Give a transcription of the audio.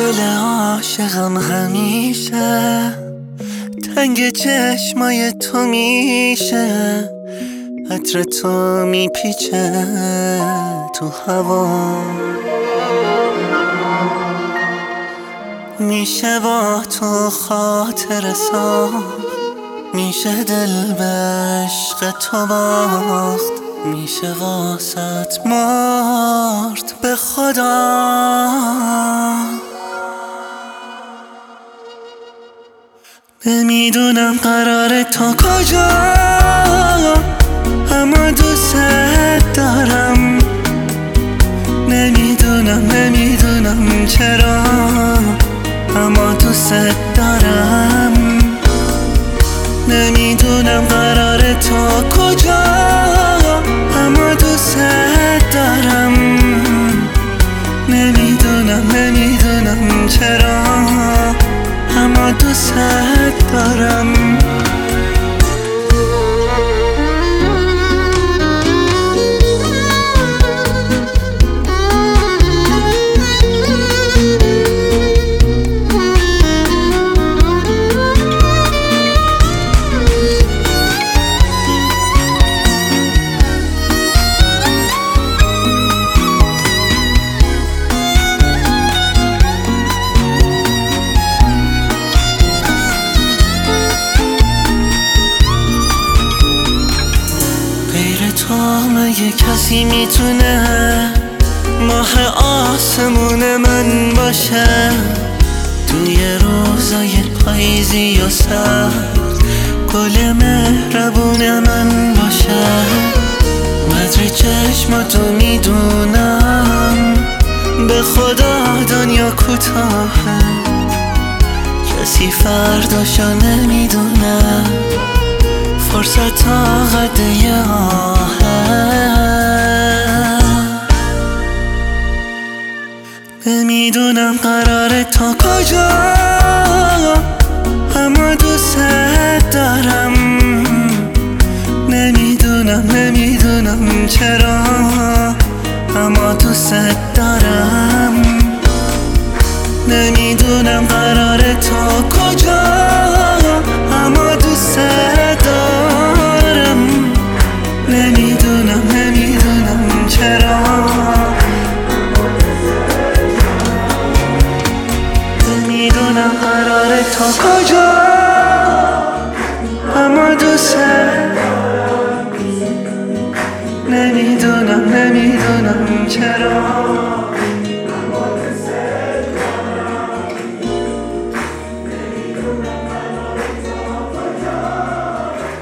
دل عاشقم همیشه تنگ چشمای تو میشه، عطر تو میپیچه تو هوا، میشه با تو خاطر ساخت، میشه دل به عشق تو باخت، میشه واسط مرد به خدا. نمیدونم قراره تا کجا، اما دوست دارم. نمیدونم چرا، اما دوست دارم. نمیدونم قراره تا کجا، اما دوست دارم. نمیدونم چرا، اما دوست دارم. تو مگه کسی میتونه ماه آسمون من باشه؟ توی روزای پاییزی و سرد گل مهربون من باشه. قدر چشماتو میدونم، به خدا دنیا کوتاهه، کسی فرداشو نمیدونه، فرصت تا قد یه آهه. نمیدونم قراره تا کجا، اما دوست دارم. نمیدونم چرا، اما دوست دارم. نمیدونم قراره تا کجا، اما دوست دارم. نمیدونم چرا، نمیدونم قراره تا کجا.